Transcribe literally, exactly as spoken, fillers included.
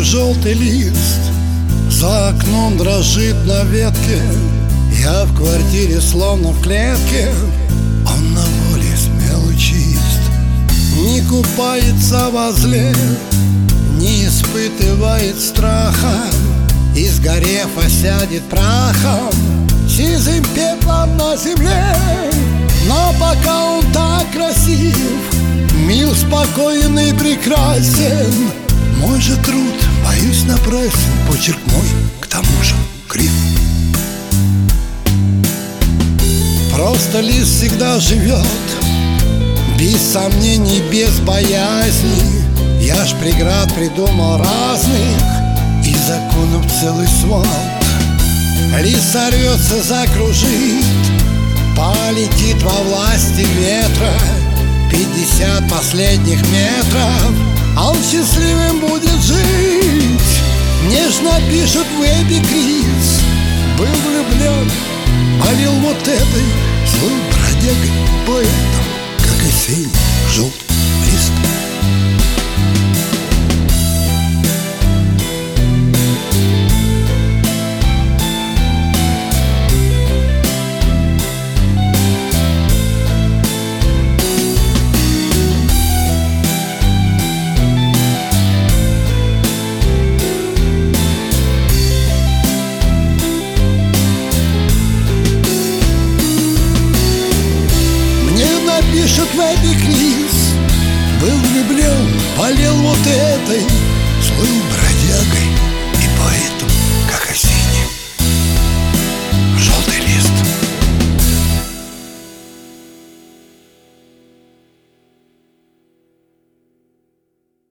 желтый лист за окном дрожит на ветке. Я в квартире словно в клетке. Он на воле смел и чист. Не купается во зле, не испытывает страха, и сгорев осядет прахом, сизым пеплом на земле. Но пока он так красив, мил, спокоен и прекрасен, мой же труд, боюсь, напрасен, почерк мой к тому же крив. Просто лист всегда живет, без сомнений, без боязни. Я ж преград придумал разных и законов целый свод. Лист сорвется, закружит, полетит во власти ветра. Пятьдесят последних метров, а он счастливым будет жить. Нежно пишет в вебе Крис: был влюблен, болел вот этой злой бродягой поэтом, как осенний желтый лист. Пишет в вебе Крис: был влюблен, болел вот этой злой бродягой